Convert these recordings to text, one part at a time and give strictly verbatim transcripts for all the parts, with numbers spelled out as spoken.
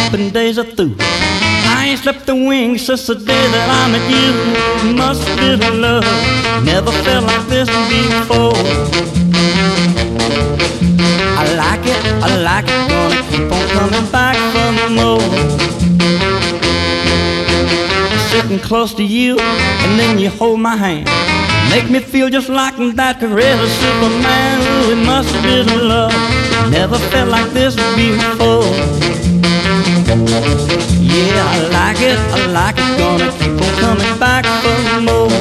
sleeping days are through. I ain't slept a wink since the day that I met you. Must have been love, never felt like this before. I like it, I like it, gonna keep on coming back for more. Sitting close to you, and then you hold my hand, make me feel just like that crazy Superman. Ooh, it must have been love, never felt like this before. Yeah, I like it, I like it, gonna keep on coming back for more.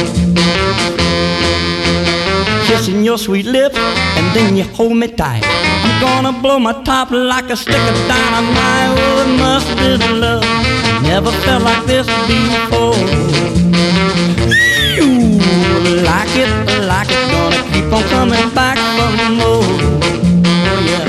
Kissing your sweet lips, and then you hold me tight. I'm gonna blow my top like a stick of dynamite. Oh, it must have been love, never felt like this before. Ooh, I like it, I like it, gonna keep on coming back for more. Oh, yeah.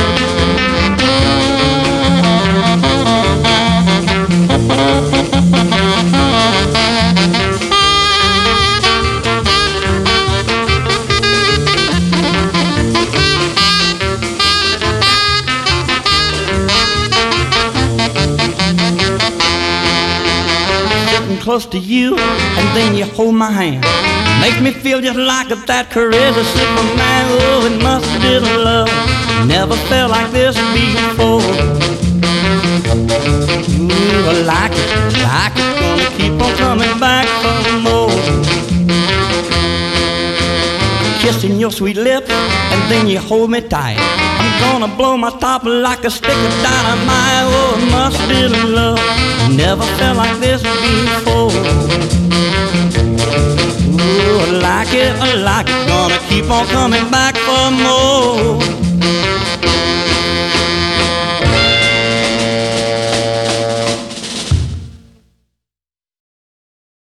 Close to you, and then you hold my hand, make me feel just like that crazy Superman. Oh, it must have been love, never felt like this before. Ooh, I like it, I like it, gonna keep on coming back for more. Kissing your sweet lips, and then you hold me tight. I'm gonna blow my top like a stick of dynamite. Oh, it must have been love, never felt like this before. Ooh, I like it, I like it, gonna keep on coming back for more.